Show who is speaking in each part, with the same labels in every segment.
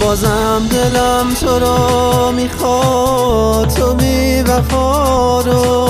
Speaker 1: بازم دلم تو رو میخواد، تو بی وفا رو.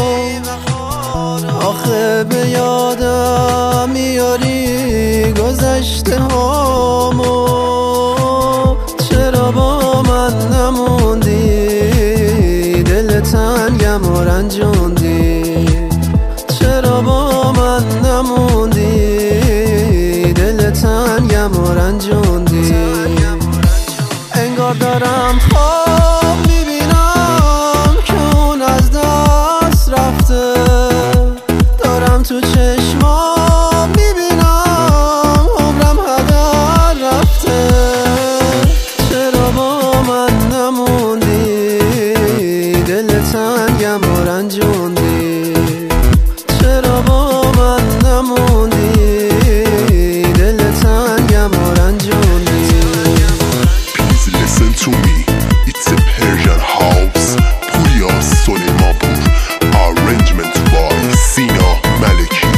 Speaker 1: آخه به یادم میاری گذشته هامو، چرا با من نموندی؟ دل تنگم و رنجوندی، چرا با من نموندی؟ دل تنگم و رنجوندی. انگار دارم خواب میبینم که اون از دست رفته، دارم تو چشمام میبینم عمرم هدر رفته. چرا با من نموندی؟ دل تنگم و رنجوندی، چرا با من نموندی؟ دل تنگم و رنجوندی.
Speaker 2: Please listen to me, it's a Persian house. Puriya Solimapur, arrangement by Sina Maleki.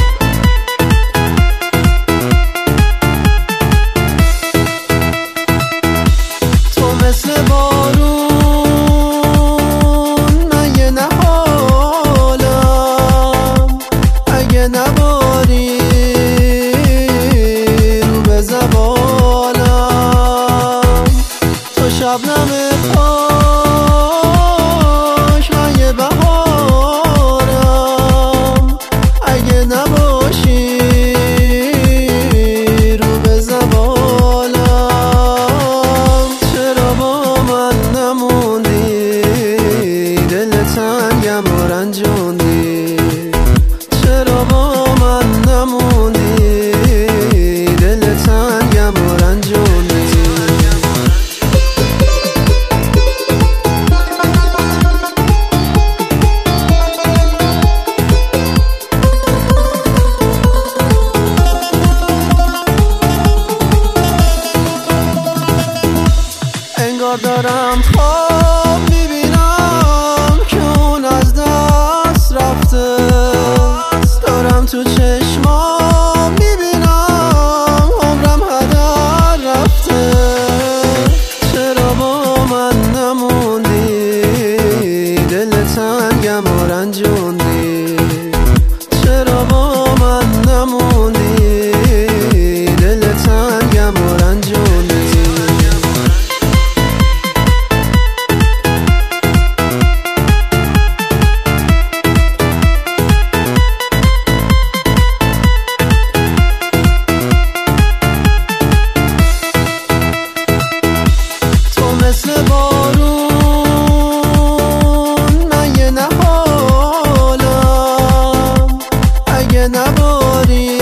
Speaker 1: تو مثل بارون من یه نهالم، اگه نباری رو به زبانم. تو شبنم پاش من یه بهارم، اگه نباشی رو به زبانم. چرا با من نموندی؟ دل تنگم و رنجوندی، چرا با من نموندی؟ دل تنگم و رنجوندی. انگار دارم خواب میبینم که اون از دست رفته، دارم تو چشمام میبینم عمرم هدر رفته. چرا با من نموندی؟ دل تنگم و رنجوندی، چرا با من نموندی؟ دل تنگم و رنجوندی. مثل بارون من یه نهالم، اگه نباری